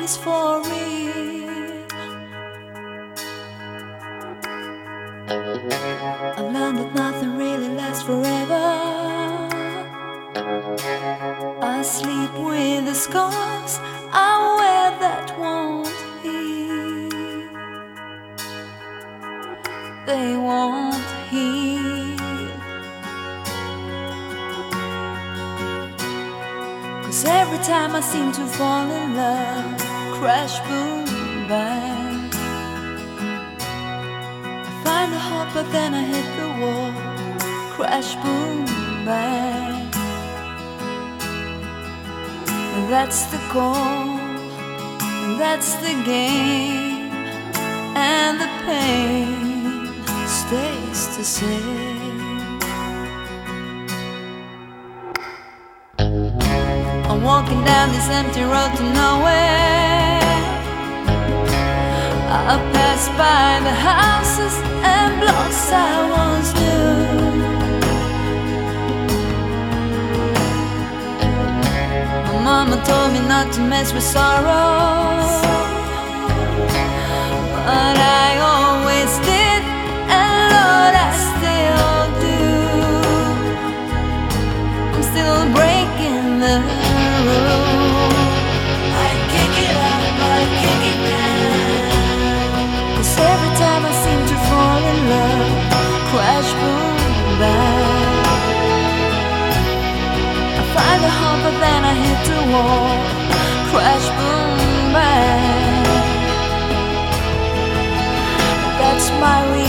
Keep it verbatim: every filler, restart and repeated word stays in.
is for real. I've learned that nothing really lasts forever. I sleep with the scars I wear that won't heal. They won't heal. 'Cause every time I seem to fall in love, crash, boom, bang, I find a heart but then I hit the wall. Crash, boom, bang. That's the goal, that's the game, and the pain stays the same. I'm walking down this empty road to nowhere. I pass by the houses and blocks I once knew. Mama told me not to mess with sorrow, but I always did, and Lord, I still do. I'm still breaking the rule. I kick it up, I kick it down. 'Cause every time I seem to fall in love, crash, boom, bang, find a heart but then I hit the wall. Crash, boom, bang. That's my reality.